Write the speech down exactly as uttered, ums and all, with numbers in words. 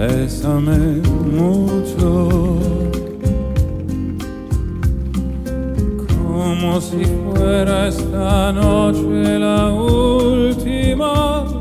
bésame mucho, como si fuera esta noche la última